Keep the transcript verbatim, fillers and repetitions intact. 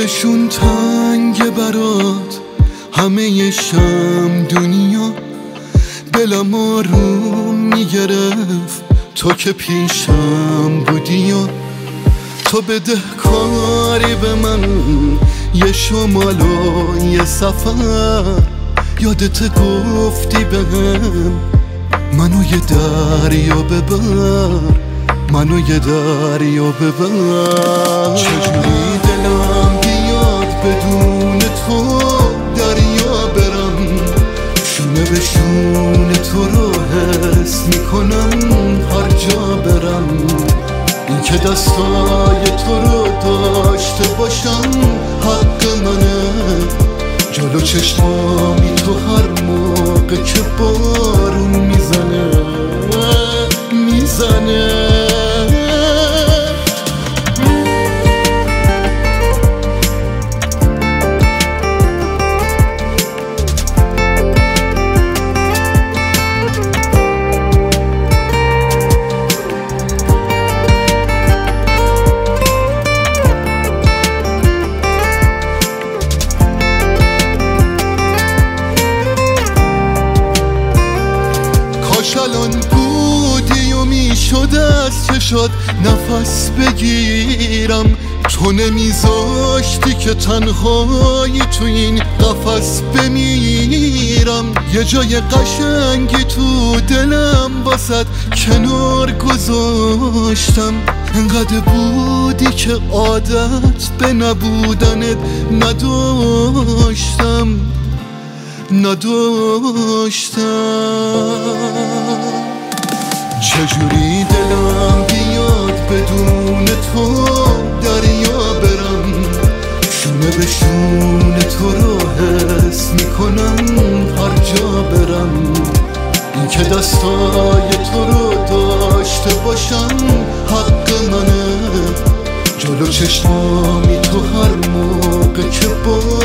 دلشون تنگ برات همه شم دنیا، دلم آروم میگرفت تو که پیشم بودی و تو بده کاری به من، یه شمال و یه سفر. یادت گفتی بهم منو یه دریا ببر، منو یه دریا ببر. چجوری دلم بیاد بدون تو دریا برم، شونه به شونه تو رو حس میکنم هر جا برم. این که دستای تو رو داشته باشم حق منه، جلو چشمامی تو هر موقع که بارون میزنه میزنه. الان بودی و میشد از چشات نفس بگیرم، تو نمیذاشتی که تنهایی تو این قفس بمیرم. یه جای قشنگی تو دلم واسد کنار گذاشتم، انقدر بودی که عادت به نبودنت نداشتم نداشتم. چجوری دلم بیاد بدون تو دریا برم، شونه به شونه تو رو حس میکنم هر جا برم. این که دستای تو رو داشته باشم حق منه، جلو چشمامی تو هر موقع که با